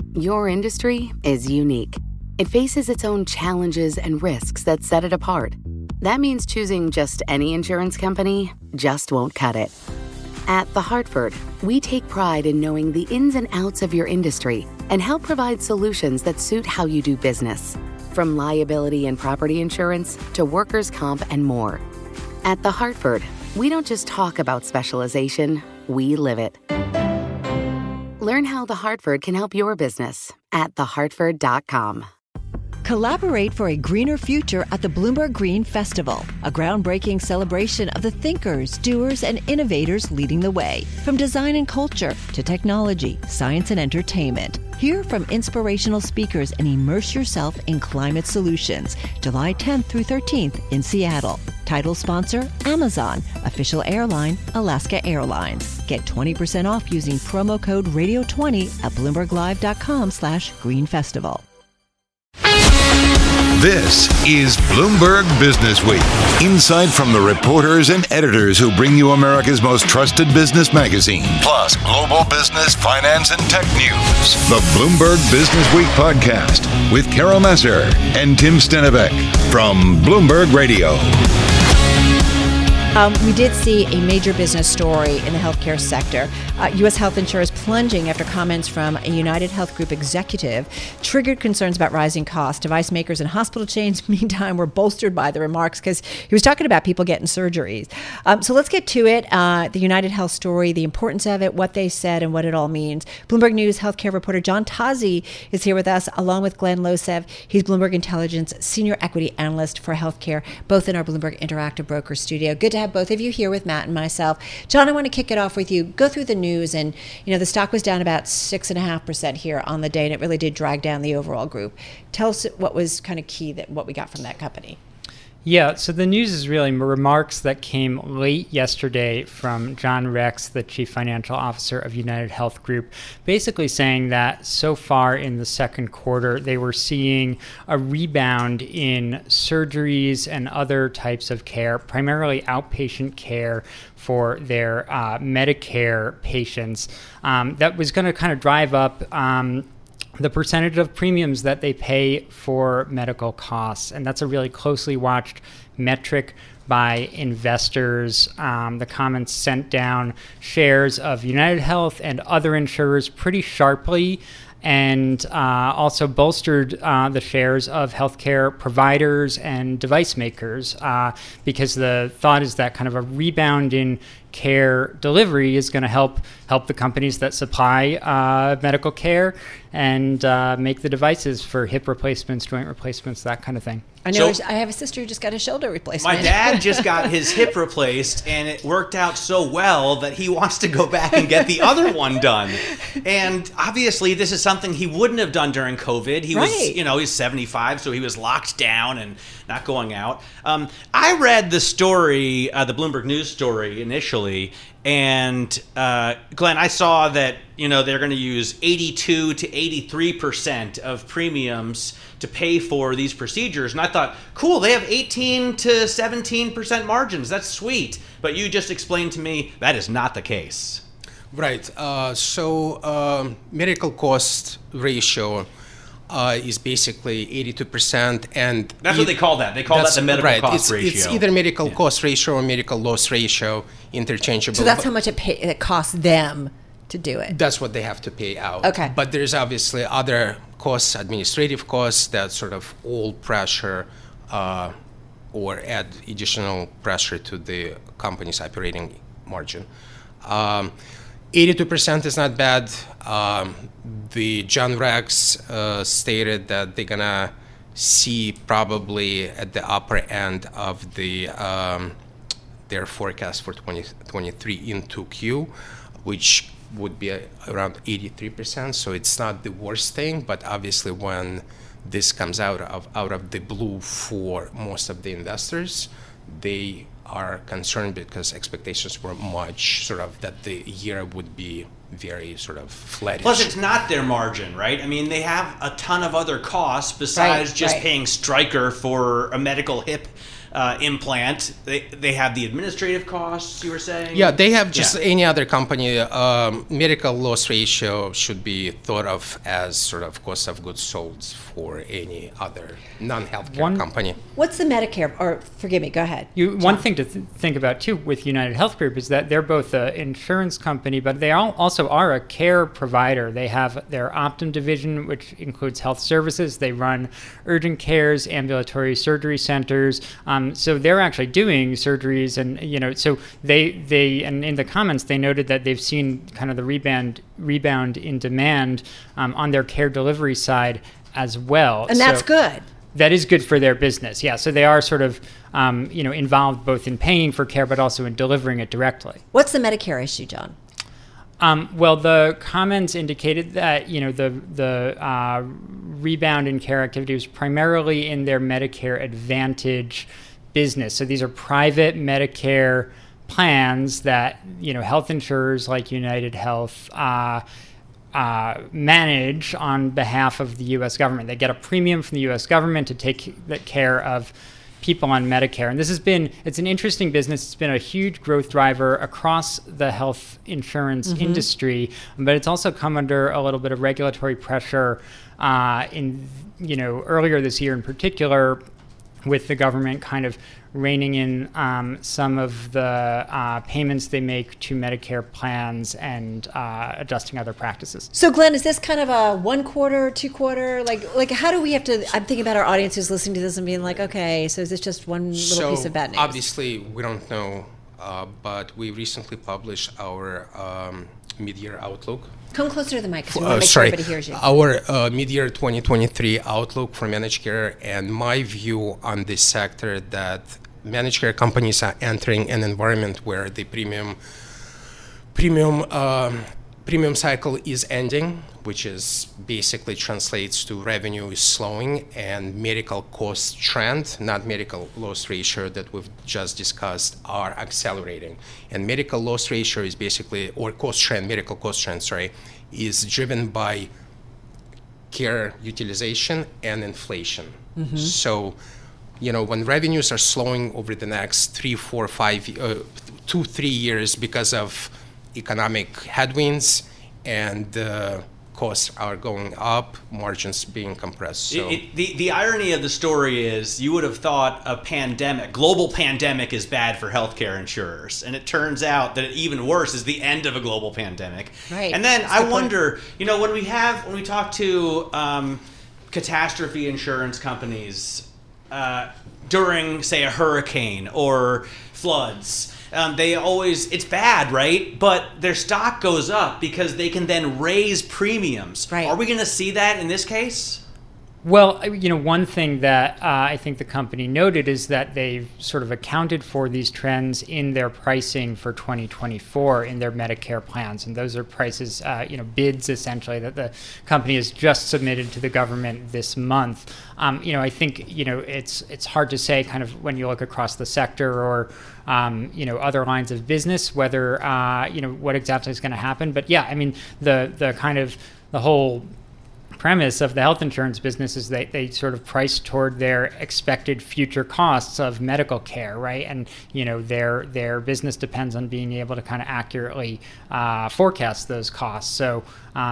Your industry is unique. It faces its own challenges and risks that set it apart. That means choosing just any insurance company just won't cut it. At The Hartford, we take pride in knowing the ins and outs of your industry and help provide solutions that suit how you do business. From liability and property insurance to workers' comp and more. At The Hartford, we don't just talk about specialization, we live it. Learn how The Hartford can help your business at thehartford.com. Collaborate for a greener future at the Bloomberg Green Festival, a groundbreaking celebration of the thinkers, doers, and innovators leading the way. From design and culture to technology, science, and entertainment. Hear from inspirational speakers and immerse yourself in climate solutions. July 10th through 13th in Seattle. Title sponsor, Amazon. Official airline, Alaska Airlines. Get 20% off using promo code radio20 at bloomberglive.com/greenfestival. This is Bloomberg Business Week. Insight from the reporters and editors who bring you America's most trusted business magazine, plus global business, finance, and tech news. The Bloomberg Business Week podcast with Carol Messer and Tim Stenivek from Bloomberg Radio. We did see a major business story in the healthcare sector. U.S. health insurers plunging after comments from a United Health Group executive triggered concerns about rising costs. Device makers and hospital chains, meantime, were bolstered by the remarks because he was talking about people getting surgeries. So let's get to it. The United Health story, the importance of it, what they said, and what it all means. Bloomberg News healthcare reporter John Tazi is here with us, along with Glenn Losev. He's Bloomberg Intelligence Senior Equity Analyst for Healthcare, both in our Bloomberg Interactive Broker studio. Good to have both of you here with Matt and myself. John, I want to kick it off with you. Go through the news, and the stock was down about 6.5% here on the day, and it really did drag down the overall group. Tell us what was kind of key, what we got from that company. Yeah, so the news is really remarks that came late yesterday from John Rex, the Chief Financial Officer of United Health Group, basically saying that so far in the second quarter, they were seeing a rebound in surgeries and other types of care, primarily outpatient care for their Medicare patients. That was going to kind of drive up the percentage of premiums that they pay for medical costs. And that's a really closely watched metric by investors. The comments sent down shares of United Health and other insurers pretty sharply, and also bolstered the shares of healthcare providers and device makers, because the thought is that kind of a rebound in care delivery is going to help the companies that supply medical care and make the devices for hip replacements, joint replacements, that kind of thing. I know. I have a sister who just got a shoulder replacement. My dad just got his hip replaced, and it worked out so well that he wants to go back and get the other one done. And obviously, this is something he wouldn't have done during COVID. He was, he's 75, so he was locked down and not going out. I read the story, the Bloomberg News story initially, and Glenn, I saw that they're going to use 82 to 83% of premiums to pay for these procedures, and I thought, cool, they have 18 to 17% margins. That's sweet. But you just explained to me that is not the case. Right. So medical cost ratio is basically 82%, and that's what they call that. They call that the medical cost ratio. It's either medical cost ratio or medical loss ratio, interchangeable. So that's how much it costs them to do it. That's what they have to pay out. Okay. But there's obviously other costs, administrative costs, that sort of all pressure or add additional pressure to the company's operating margin. 82% is not bad. The John Rex stated that they're gonna see probably at the upper end of their forecast for 2023 in 2Q, which would be around 83%. So it's not the worst thing, but obviously when this comes out of the blue for most of the investors, they are concerned because expectations were much sort of that the year would be very sort of flattish. Plus, it's not their margin, right? I mean, they have a ton of other costs besides paying Stryker for a medical hip implant. They have the administrative costs, you were saying? Yeah, they have just any other company. Medical loss ratio should be thought of as sort of cost of goods sold for any other non-healthcare company. What's the Medicare, or forgive me, go ahead. One thing to think about too with United Health Group is that they're both an insurance company, but they also are a care provider. They have their Optum division, which includes health services. They run urgent cares, ambulatory surgery centers. So they're actually doing surgeries, and so they and in the comments they noted that they've seen kind of the rebound in demand on their care delivery side as well. And that's good. That is good for their business, yeah. So they are sort of, involved both in paying for care, but also in delivering it directly. What's the Medicare issue, John? Well, the comments indicated that the rebound in care activity was primarily in their Medicare Advantage business. So these are private Medicare plans that health insurers like United Health manage on behalf of the U.S. government. They get a premium from the U.S. government to take care of people on Medicare. And it's an interesting business. It's been a huge growth driver across the health insurance industry, but it's also come under a little bit of regulatory pressure earlier this year in particular, with the government kind of reining in some of the payments they make to Medicare plans and adjusting other practices. So, Glenn, is this kind of a 1 quarter, 2 quarter? Like how do we have to? I'm thinking about our audience who's listening to this and being like, okay, so is this just one little piece of bad news? Obviously, we don't know, but we recently published our mid-year outlook. Come closer to the mic because we want to make sure everybody hears you. Our mid-year 2023 outlook for managed care, and my view on this sector, that managed care companies are entering an environment where the premium cycle is ending, which is basically translates to revenue is slowing, and medical cost trend, not medical loss ratio that we've just discussed, are accelerating. And medical loss ratio is basically, or medical cost trend, is driven by care utilization and inflation. So, when revenues are slowing over the next 3, 4, 5, 2-3 years because of economic headwinds and costs are going up, margins being compressed. So the irony of the story is you would have thought global pandemic is bad for healthcare insurers, and it turns out that even worse is the end of a global pandemic. Right. And then I wonder, when we talk to catastrophe insurance companies during, say, a hurricane or floods, it's bad, right? But their stock goes up because they can then raise premiums. Right. Are we going to see that in this case? Well, one thing that I think the company noted is that they've sort of accounted for these trends in their pricing for 2024 in their Medicare plans. And those are prices, bids essentially that the company has just submitted to the government this month. I think, it's hard to say kind of when you look across the sector or, other lines of business, whether, what exactly is going to happen. But yeah, I mean, the whole premise of the health insurance business is that they sort of price toward their expected future costs of medical care, right? And their business depends on being able to kind of accurately forecast those costs. So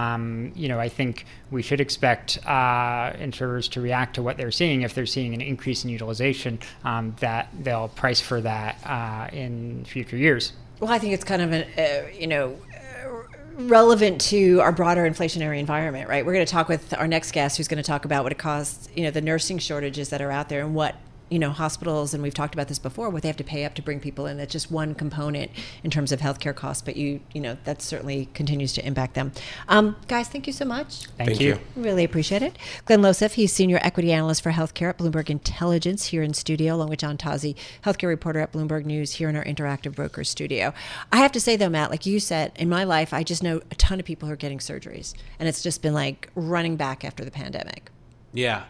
I think we should expect insurers to react to what they're seeing. If they're seeing an increase in utilization, that they'll price for that in future years. Well, I think it's kind of relevant to our broader inflationary environment, right? We're going to talk with our next guest who's going to talk about what it costs, the nursing shortages that are out there and what, hospitals, and we've talked about this before, what they have to pay up to bring people in. That's just one component in terms of healthcare costs, but that certainly continues to impact them. Guys, thank you so much. Thank you. Really appreciate it. Glenn Losef, he's Senior Equity Analyst for Healthcare at Bloomberg Intelligence here in studio, along with John Tozzi, Healthcare Reporter at Bloomberg News here in our Interactive Brokers studio. I have to say though, Matt, like you said, in my life, I just know a ton of people who are getting surgeries, and it's just been like running back after the pandemic. Yeah,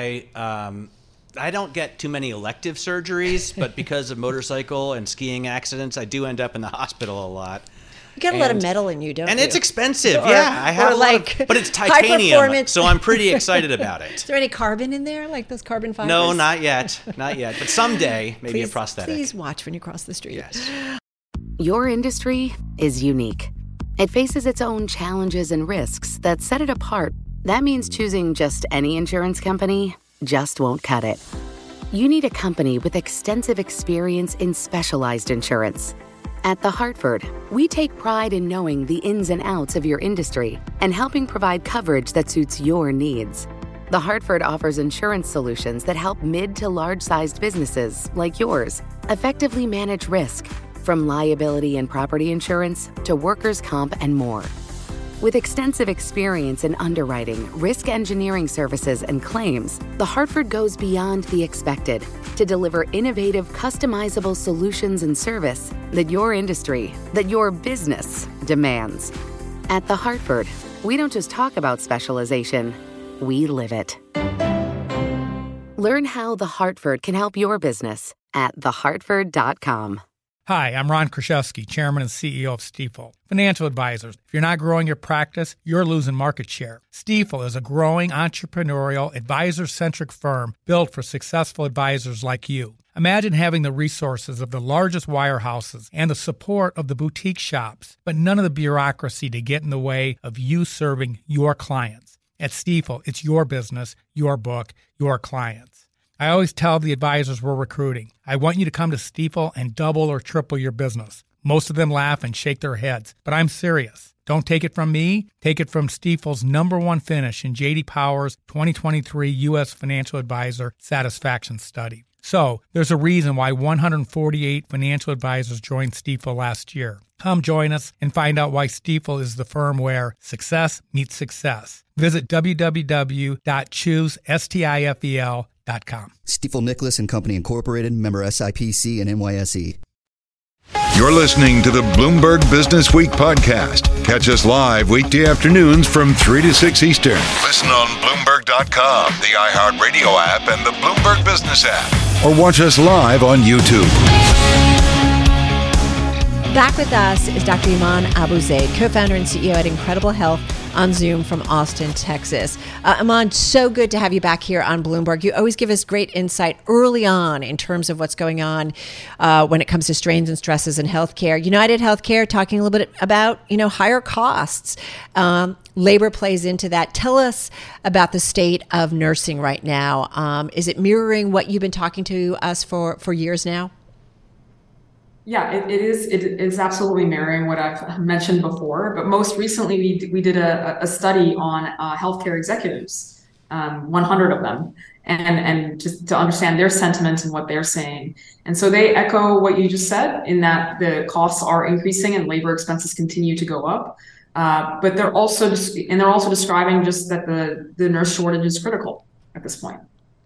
I don't get too many elective surgeries, but because of motorcycle and skiing accidents, I do end up in the hospital a lot. You got a lot of metal in you, don't you? And it's expensive. Or, I have but it's titanium, so I'm pretty excited about it. Is there any carbon in there, like those carbon fibers? No, not yet. Not yet. But someday, maybe a prosthetic. Please watch when you cross the street. Yes. Your industry is unique. It faces its own challenges and risks that set it apart. That means choosing just any insurance company just won't cut it. You need a company with extensive experience in specialized insurance. At The Hartford, we take pride in knowing the ins and outs of your industry and helping provide coverage that suits your needs. The Hartford offers insurance solutions that help mid to large-sized businesses like yours effectively manage risk, from liability and property insurance to workers' comp and more. With extensive experience in underwriting, risk engineering services, and claims, The Hartford goes beyond the expected to deliver innovative, customizable solutions and service that your industry, that your business demands. At The Hartford, we don't just talk about specialization, we live it. Learn how The Hartford can help your business at thehartford.com. Hi, I'm Ron Kraszewski, Chairman and CEO of Stifel. Financial advisors, if you're not growing your practice, you're losing market share. Stifel is a growing, entrepreneurial, advisor-centric firm built for successful advisors like you. Imagine having the resources of the largest wirehouses and the support of the boutique shops, but none of the bureaucracy to get in the way of you serving your clients. At Stifel, it's your business, your book, your clients. I always tell the advisors we're recruiting, I want you to come to Stifel and double or triple your business. Most of them laugh and shake their heads, but I'm serious. Don't take it from me. Take it from Stifel's #1 finish in J.D. Power's 2023 U.S. Financial Advisor Satisfaction Study. So, there's a reason why 148 financial advisors joined Stifel last year. Come join us and find out why Stifel is the firm where success meets success. Visit www.choosestifel.com. Stifel Nicholas and Company Incorporated, member SIPC and NYSE. You're listening to the Bloomberg Business Week podcast. Catch us live weekday afternoons from 3 to 6 Eastern. Listen on Bloomberg.com, the iHeartRadio app, and the Bloomberg Business app. Or watch us live on YouTube. Back with us is Dr. Iman Abu-Zaid, co-founder and CEO at Incredible Health, on Zoom from Austin, Texas. Iman, so good to have you back here on Bloomberg. You always give us great insight early on in terms of what's going on when it comes to strains and stresses in healthcare. United Healthcare talking a little bit about, higher costs. Labor plays into that. Tell us about the state of nursing right now. Is it mirroring what you've been talking to us for years now? Yeah, it is absolutely mirroring what I've mentioned before. But most recently, we did a study on healthcare executives, 100 of them, and just to understand their sentiments and what they're saying. And so they echo what you just said in that the costs are increasing and labor expenses continue to go up. But they're also describing just that the nurse shortage is critical at this point.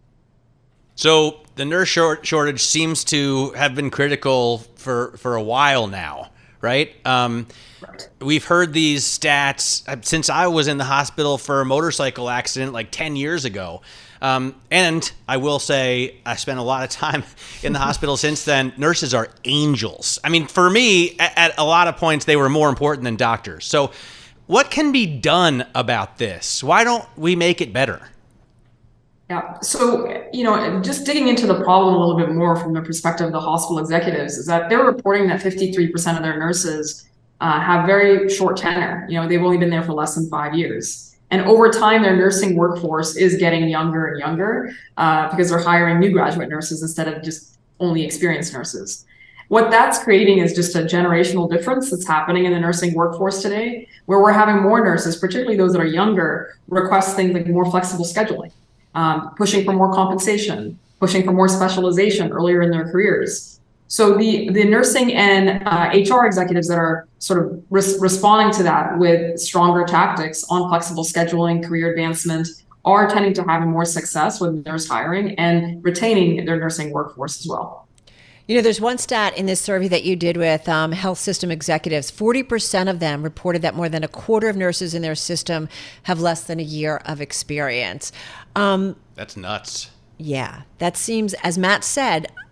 So the nurse shortage seems to have been critical for a while now, right? Right. We've heard these stats since I was in the hospital for a motorcycle accident like 10 years ago. And I will say I spent a lot of time in the hospital since then. Nurses are angels. I mean, for me, at a lot of points, they were more important than doctors. So what can be done about this? Why don't we make it better? Yeah. So, just digging into the problem a little bit more from the perspective of the hospital executives is that they're reporting that 53% of their nurses have very short tenure. They've only been there for less than 5 years. And over time, their nursing workforce is getting younger and younger because they're hiring new graduate nurses instead of just only experienced nurses. What that's creating is just a generational difference that's happening in the nursing workforce today, where we're having more nurses, particularly those that are younger, request things like more flexible scheduling. Pushing for more compensation, pushing for more specialization earlier in their careers. So the nursing and HR executives that are sort of responding to that with stronger tactics on flexible scheduling, career advancement, are tending to have more success with nurse hiring and retaining their nursing workforce as well. There's one stat in this survey that you did with health system executives. 40% of them reported that more than a quarter of nurses in their system have less than a year of experience. That's nuts. Yeah, that seems, as Matt said,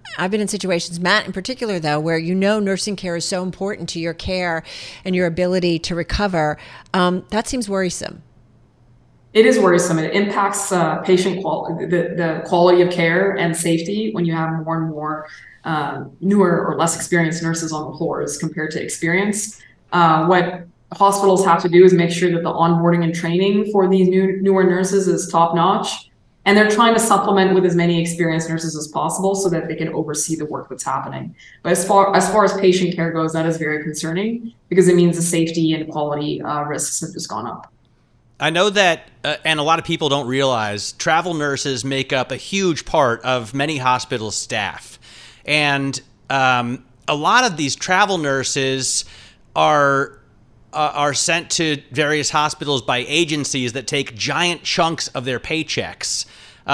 I've been in situations, Matt in particular, though, where nursing care is so important to your care and your ability to recover. That seems worrisome. It is worrisome. It impacts patient quality, the quality of care and safety when you have more and more newer or less experienced nurses on the floors compared to experienced. What hospitals have to do is make sure that the onboarding and training for these newer nurses is top notch. And they're trying to supplement with as many experienced nurses as possible so that they can oversee the work that's happening. But as far as patient care goes, that is very concerning because it means the safety and quality risks have just gone up. I know that, and a lot of people don't realize, travel nurses make up a huge part of many hospital staff. And a lot of these travel nurses are sent to various hospitals by agencies that take giant chunks of their paychecks.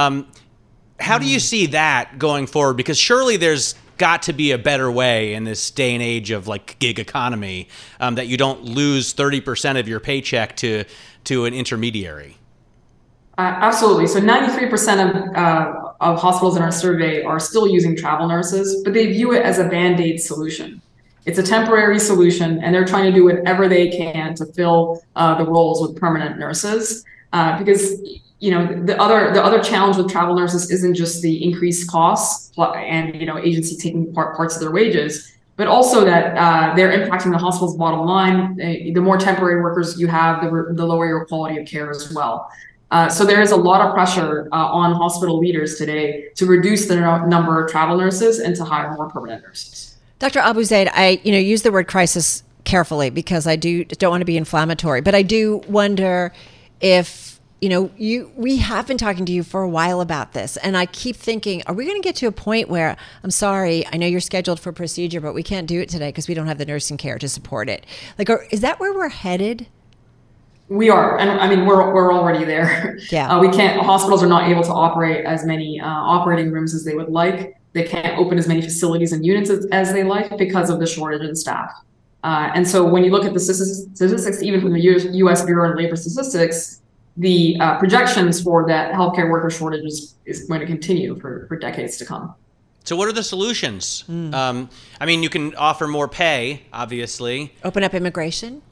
How do you see that going forward? Because surely there's got to be a better way in this day and age of like gig economy that you don't lose 30% of your paycheck to an intermediary. Absolutely. So 93% of hospitals in our survey are still using travel nurses, but they view it as a Band-Aid solution. It's a temporary solution, and they're trying to do whatever they can to fill the roles with permanent nurses. Because the other challenge with travel nurses isn't just the increased costs and agency taking parts of their wages, but also that they're impacting the hospital's bottom line. The more temporary workers you have, the lower your quality of care as well. So there is a lot of pressure on hospital leaders today to reduce the number of travel nurses and to hire more permanent nurses. Dr. Abuzaid, I use the word crisis carefully because I don't want to be inflammatory, but I do wonder if we have been talking to you for a while about this, and I keep thinking, are we going to get to a point where, I'm sorry, I know you're scheduled for a procedure, but we can't do it today because we don't have the nursing care to support it? Is that where we're headed? We are, and I mean we're already there. Yeah, we can't. Hospitals are not able to operate as many operating rooms as they would like. They can't open as many facilities and units as they like because of the shortage in staff. And so when you look at the statistics, even from the U.S. Bureau of Labor Statistics, the projections for that healthcare worker shortage is going to continue for decades to come. So what are the solutions? I mean, you can offer more pay, obviously. Open up immigration.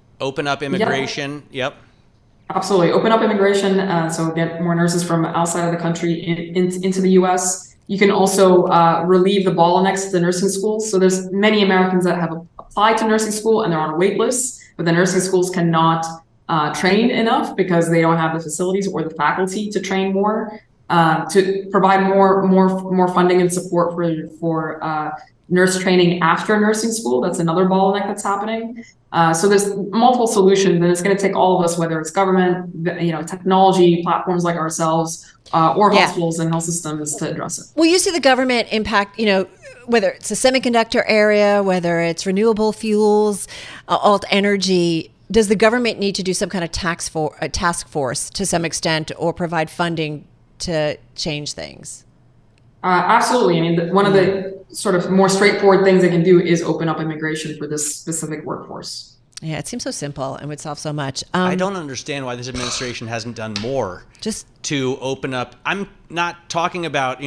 Yep. Absolutely. Open up immigration. So get more nurses from outside of the country into the U.S. You can also relieve the bottlenecks to the nursing schools. So there's many Americans that have applied to nursing school and they're on a wait list, but the nursing schools cannot train enough because they don't have the facilities or the faculty to train more, to provide more funding and support for nurse training after nursing school. That's another bottleneck that's happening. So there's multiple solutions, and it's going to take all of us, whether it's government, technology, platforms like ourselves, or hospitals and health systems to address it. Well, you see the government impact, whether it's the semiconductor area, whether it's renewable fuels, alt energy. Does the government need to do some kind of task force to some extent or provide funding to change things? Absolutely. I mean, one of the sort of more straightforward things they can do is open up immigration for this specific workforce. Yeah, it seems so simple and would solve so much. I don't understand why this administration hasn't done more to open up. I'm not talking about,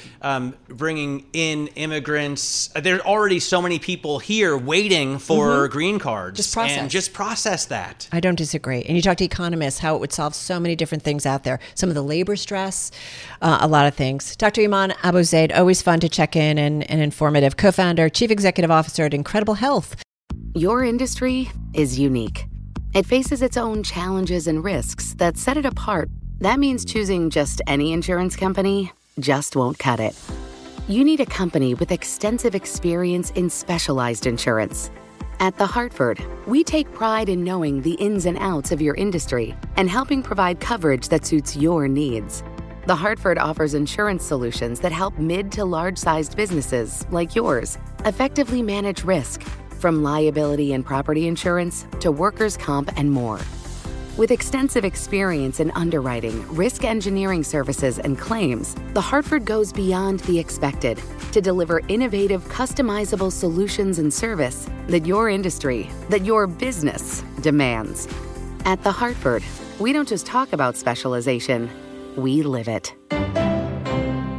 bringing in immigrants. There are already so many people here waiting for green cards. Just process that. I don't disagree. And you talk to economists, how it would solve so many different things out there. Some of the labor stress, a lot of things. Dr. Iman Abuzaid, always fun to check in and informative. Co-founder, Chief Executive Officer at Incredible Health. Your industry is unique. It faces its own challenges and risks that set it apart. That means choosing just any insurance company just won't cut it. You need a company with extensive experience in specialized insurance. At The Hartford, we take pride in knowing the ins and outs of your industry and helping provide coverage that suits your needs. The Hartford offers insurance solutions that help mid to large-sized businesses like yours effectively manage risk, from liability and property insurance to workers' comp and more. With extensive experience in underwriting, risk engineering services, and claims, The Hartford goes beyond the expected to deliver innovative, customizable solutions and service that your industry, that your business demands. At The Hartford, we don't just talk about specialization, we live it.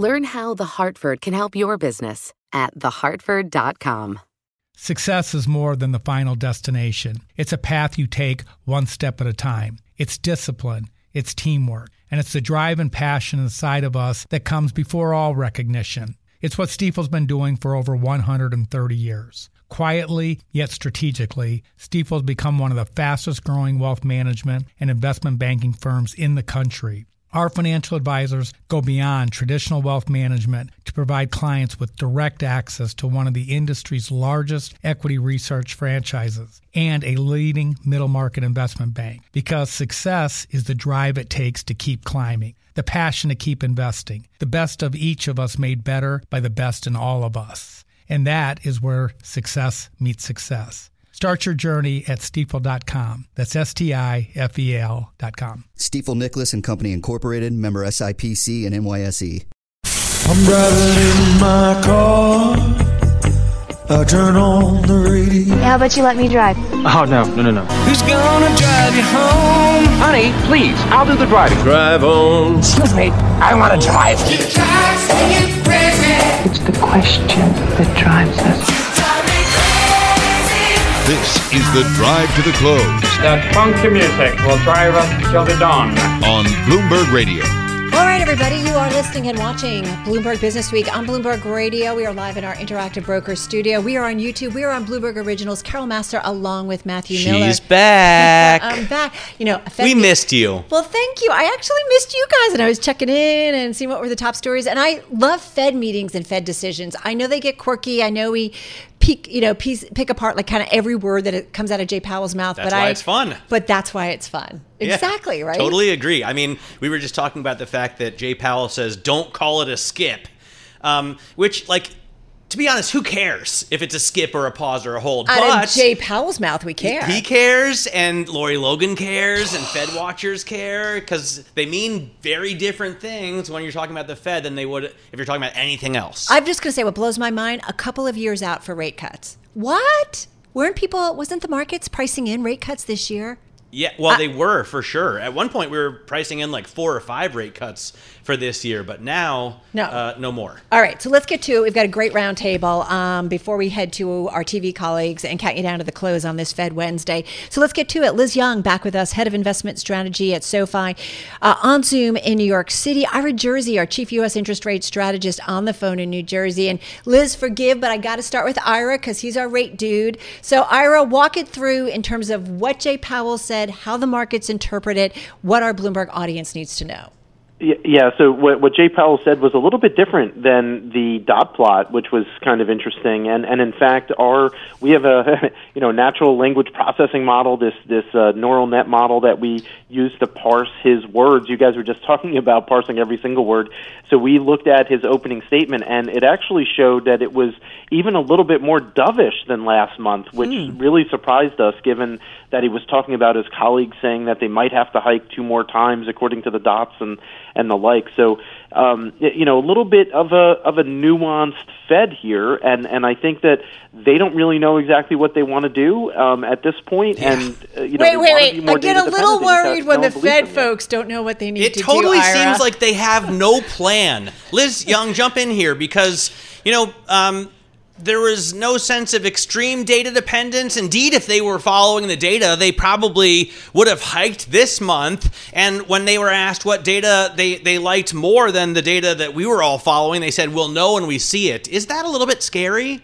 Learn how The Hartford can help your business at thehartford.com. Success is more than the final destination. It's a path you take one step at a time. It's discipline, it's teamwork, and it's the drive and passion inside of us that comes before all recognition. It's what Stifel's been doing for over 130 years. Quietly, yet strategically, Stifel's become one of the fastest growing wealth management and investment banking firms in the country. Our financial advisors go beyond traditional wealth management to provide clients with direct access to one of the industry's largest equity research franchises and a leading middle market investment bank, because success is the drive it takes to keep climbing, the passion to keep investing, the best of each of us made better by the best in all of us. And that is where success meets success. Start your journey at Stifel.com. That's STIFEL.com. Stifel Nicholas and Company Incorporated, member SIPC and NYSE. I'm driving in my car. I turn on the radio. How about you let me drive? Oh, no. Who's gonna drive you home? Honey, please, I'll do the driving. Drive on. Excuse me, I want to drive. It's the question that drives us. This is the Drive to the Close. That funky music will drive us till the dawn. On Bloomberg Radio. All right, everybody, you are listening and watching Bloomberg Business Week on Bloomberg Radio. We are live in our Interactive Brokers studio. We are on YouTube. We are on Bloomberg Originals. Carol Master along with Matthew Miller. She's back. I'm back. We missed you. Well, thank you. I actually missed you guys, and I was checking in and seeing what were the top stories. And I love Fed meetings and Fed decisions. I know they get quirky. I know we pick apart like kind of every word that it comes out of Jay Powell's mouth. That's why it's fun. But that's why it's fun. Exactly, yeah, right? Totally agree. I mean, we were just talking about the fact that Jay Powell says, don't call it a skip, which, to be honest, who cares if it's a skip or a pause or a hold? Out of Jay Powell's mouth, we care. He cares, and Lori Logan cares, and Fed watchers care, because they mean very different things when you're talking about the Fed than they would if you're talking about anything else. I'm just going to say what blows my mind, a couple of years out for rate cuts. What? Wasn't the markets pricing in rate cuts this year? Yeah, well, they were, for sure. At one point, we were pricing in 4 or 5 rate cuts for this year, but now, no more. All right, so let's get to it. We've got a great roundtable before we head to our TV colleagues and count you down to the close on this Fed Wednesday. So let's get to it. Liz Young back with us, Head of Investment Strategy at SoFi, on Zoom in New York City. Ira Jersey, our Chief U.S. Interest Rate Strategist, on the phone in New Jersey. And Liz, forgive, but I got to start with Ira because he's our rate dude. So Ira, walk it through in terms of what Jay Powell said, how the markets interpret it, what our Bloomberg audience needs to know. Yeah, so what Jay Powell said was a little bit different than the dot plot, which was kind of interesting. And in fact, we have a natural language processing model, this neural net model that we use to parse his words. You guys were just talking about parsing every single word. So we looked at his opening statement, and it actually showed that it was even a little bit more dovish than last month, which really surprised us, given that he was talking about his colleagues saying that they might have to hike 2 more times according to the dots and the like. So, a little bit of a nuanced Fed here, and I think that they don't really know exactly what they want to do at this point. Yeah. And wait! I get a little worried when the Fed folks don't know what they need to do. It totally seems like they have no plan. Liz Young, jump in here because there was no sense of extreme data dependence. Indeed, if they were following the data, they probably would have hiked this month. And when they were asked what data they liked more than the data that we were all following, they said, we'll know when we see it. Is that a little bit scary?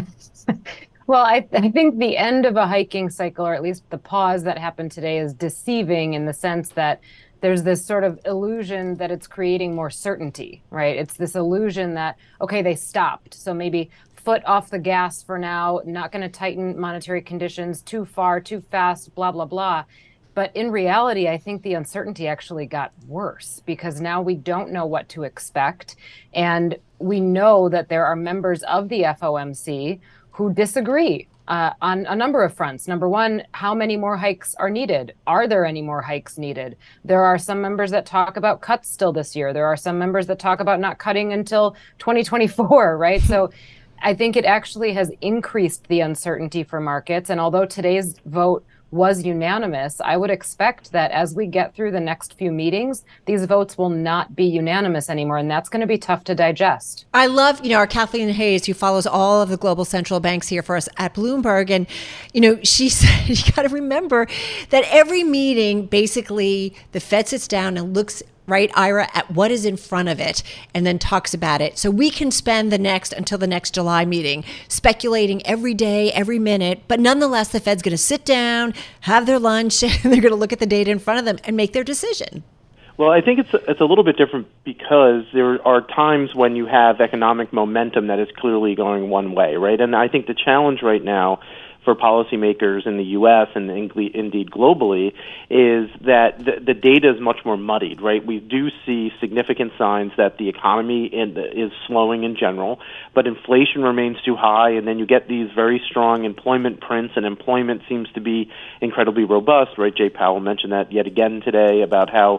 Well, I think the end of a hiking cycle, or at least the pause that happened today, is deceiving in the sense that there's this sort of illusion that it's creating more certainty, right? It's this illusion that, okay, they stopped. So maybe foot off the gas for now, not going to tighten monetary conditions too far, too fast, blah, blah, blah. But in reality, I think the uncertainty actually got worse because now we don't know what to expect. And we know that there are members of the FOMC who disagree on a number of fronts. Number one, how many more hikes are needed? Are there any more hikes needed? There are some members that talk about cuts still this year. There are some members that talk about not cutting until 2024, right? So I think it actually has increased the uncertainty for markets. And although today's vote was unanimous, I would expect that as we get through the next few meetings, these votes will not be unanimous anymore, and that's going to be tough to digest. I love, our Kathleen Hayes, who follows all of the global central banks here for us at Bloomberg, and, she said, you got to remember that every meeting, basically, the Fed sits down and looks right, Ira, at what is in front of it and then talks about it. So we can spend until the next July meeting speculating every day, every minute, but nonetheless, the Fed's going to sit down, have their lunch, and they're going to look at the data in front of them and make their decision. Well, I think it's a little bit different because there are times when you have economic momentum that is clearly going one way, right? And I think the challenge right now for policymakers in the U.S. and indeed globally is that the data is much more muddied, right? We do see significant signs that the economy is slowing in general, but inflation remains too high, and then you get these very strong employment prints, and employment seems to be incredibly robust, right? Jay Powell mentioned that yet again today about how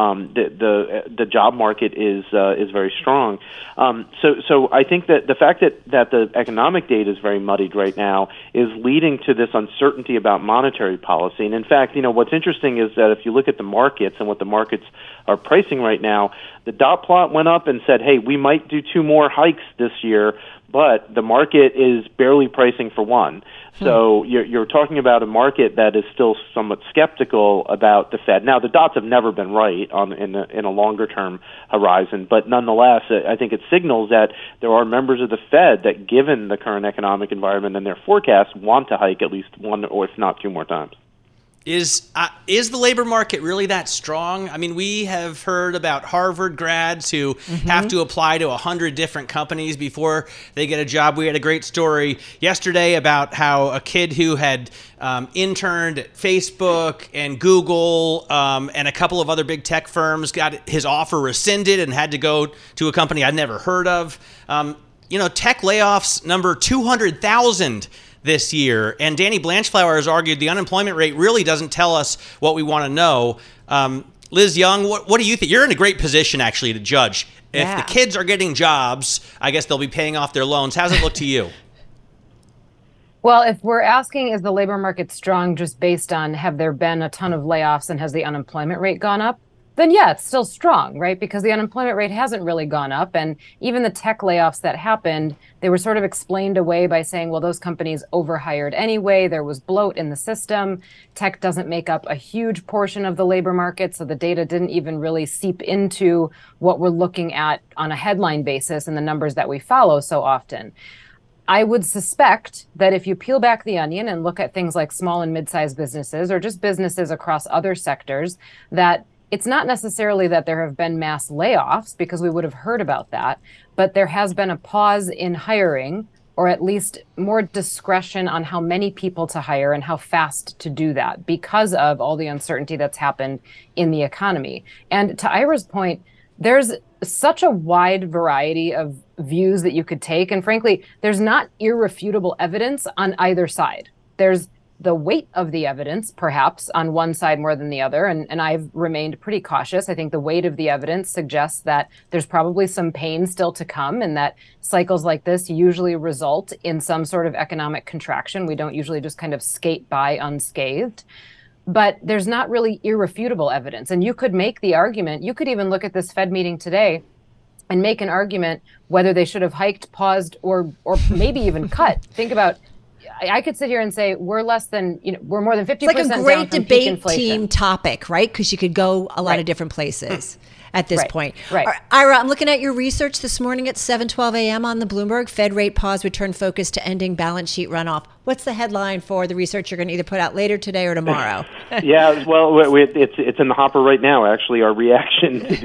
the job market is very strong. So I think that the fact that the economic data is very muddied right now is leading to this uncertainty about monetary policy. And in fact, what's interesting is that if you look at the markets and what the markets are pricing right now, the dot plot went up and said, hey, we might do 2 more hikes this year, but the market is barely pricing for one. So you're talking about a market that is still somewhat skeptical about the Fed. Now, the dots have never been right in a longer-term horizon, but nonetheless, I think it signals that there are members of the Fed that, given the current economic environment and their forecasts, want to hike at least 1 or if not 2 more times. Is the labor market really that strong? I mean, we have heard about Harvard grads who have to apply to 100 different companies before they get a job. We had a great story yesterday about how a kid who had interned at Facebook and Google and a couple of other big tech firms got his offer rescinded and had to go to a company I'd never heard of. Tech layoffs number 200,000 this year. And Danny Blanchflower has argued the unemployment rate really doesn't tell us what we want to know. Liz Young, what do you think? You're in a great position, actually, to judge. If the kids are getting jobs, I guess they'll be paying off their loans. How's it look to you? Well, if we're asking, is the labor market strong just based on have there been a ton of layoffs and has the unemployment rate gone up? Then yeah, it's still strong, right? Because the unemployment rate hasn't really gone up. And even the tech layoffs that happened, they were sort of explained away by saying, well, those companies overhired anyway. There was bloat in the system. Tech doesn't make up a huge portion of the labor market. So the data didn't even really seep into what we're looking at on a headline basis and the numbers that we follow so often. I would suspect that if you peel back the onion and look at things like small and mid-sized businesses or just businesses across other sectors, that it's not necessarily that there have been mass layoffs, because we would have heard about that, but there has been a pause in hiring, or at least more discretion on how many people to hire and how fast to do that because of all the uncertainty that's happened in the economy. And to Ira's point, there's such a wide variety of views that you could take. And frankly, there's not irrefutable evidence on either side. There's the weight of the evidence, perhaps, on one side more than the other. And I've remained pretty cautious. I think the weight of the evidence suggests that there's probably some pain still to come and that cycles like this usually result in some sort of economic contraction. We don't usually just kind of skate by unscathed. But there's not really irrefutable evidence. And you could make the argument, you could even look at this Fed meeting today and make an argument whether they should have hiked, paused, or maybe even cut. Think about, I could sit here and say we're less than, we're more than 50% down from peak inflation. It's like a great debate team topic, right? Because you could go a lot of different places at this point. Right. Ira, I'm looking at your research this morning at 7:12 a.m. on the Bloomberg. Fed rate pause would turn focus to ending balance sheet runoff. What's the headline for the research you're going to either put out later today or tomorrow? Yeah, well, it's in the hopper right now. Actually, our reaction to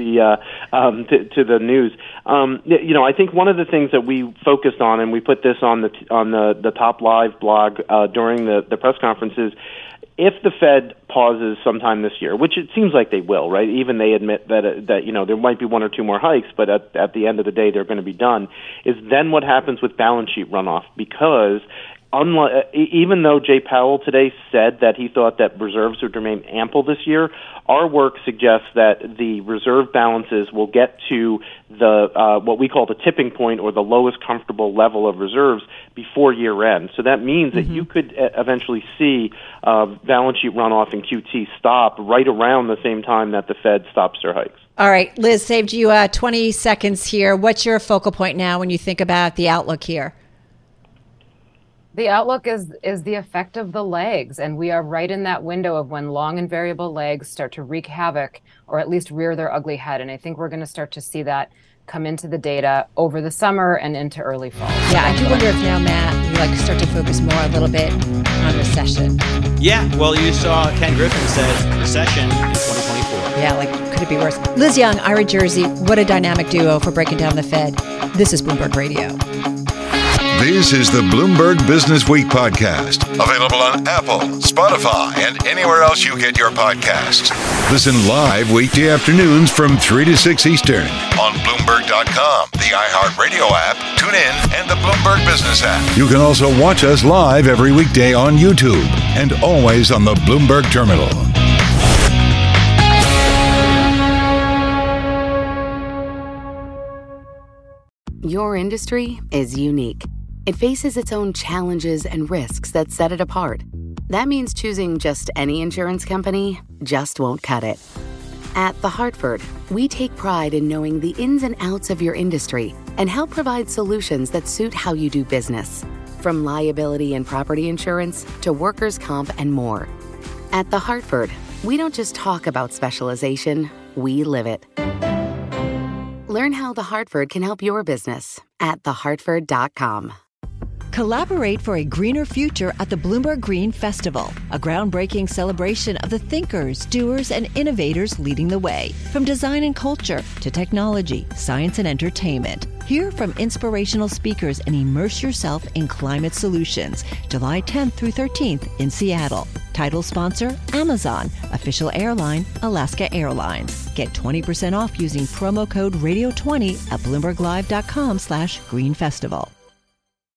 the news. I think one of the things that we focused on, and we put this on the Top Live blog during the press conferences. If the Fed pauses sometime this year, which it seems like they will, right? Even they admit that there might be 1 or 2 more hikes, but at the end of the day, they're going to be done. Is then what happens with balance sheet runoff? Because even though Jay Powell today said that he thought that reserves would remain ample this year, our work suggests that the reserve balances will get to the what we call the tipping point, or the lowest comfortable level of reserves, before year end. So that means that you could eventually see balance sheet runoff in QT stop right around the same time that the Fed stops their hikes. All right, Liz, saved you 20 seconds here. What's your focal point now when you think about the outlook here? The outlook is the effect of the lags, and we are right in that window of when long and variable lags start to wreak havoc, or at least rear their ugly head. And I think we're going to start to see that come into the data over the summer and into early fall. Yeah, I do wonder if now, Matt, you start to focus more a little bit on recession. Yeah, well, you saw Ken Griffin said recession in 2024. Yeah, could it be worse? Liz Young, Ira Jersey, what a dynamic duo for breaking down the Fed. This is Bloomberg Radio. This is the Bloomberg Business Week podcast, available on Apple, Spotify, and anywhere else you get your podcasts. Listen live weekday afternoons from 3 to 6 Eastern on Bloomberg.com, the iHeartRadio app, TuneIn, and the Bloomberg Business app. You can also watch us live every weekday on YouTube and always on the Bloomberg Terminal. Your industry is unique. It faces its own challenges and risks that set it apart. That means choosing just any insurance company just won't cut it. At The Hartford, we take pride in knowing the ins and outs of your industry and help provide solutions that suit how you do business. From liability and property insurance to workers' comp and more. At The Hartford, we don't just talk about specialization, we live it. Learn how The Hartford can help your business at thehartford.com. Collaborate for a greener future at the Bloomberg Green Festival, a groundbreaking celebration of the thinkers, doers, and innovators leading the way. From design and culture to technology, science, and entertainment. Hear from inspirational speakers and immerse yourself in climate solutions. July 10th through 13th in Seattle. Title sponsor, Amazon. Official airline, Alaska Airlines. Get 20% off using promo code RADIO20 at BloombergLive.com/Green Festival.